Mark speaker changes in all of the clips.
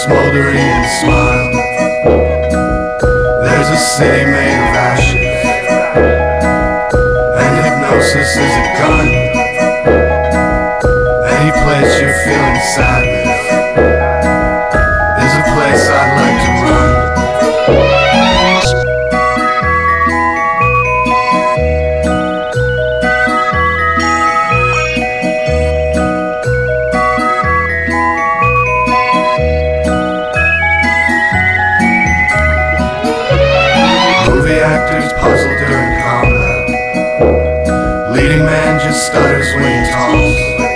Speaker 1: smoldering smile. There's a city made of ashes, and hypnosis is a gun. Any place you're feeling sadness is a place I'd like to run. Actors puzzle during combat. Leading man just stutters when he talks.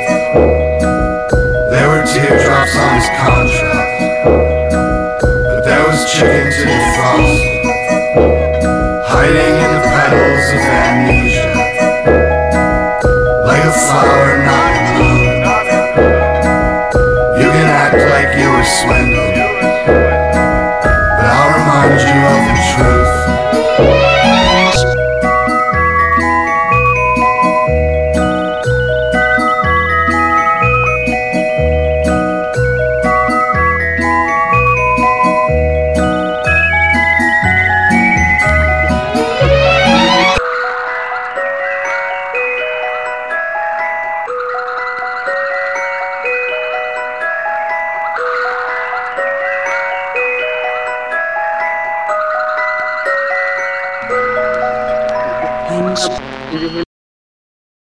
Speaker 1: There were teardrops on his contract, but there was chicken to defrost, hiding in the petals of amnesia, like a flower not in bloom. You can act like you were swindled, but I'll remind you of the truth.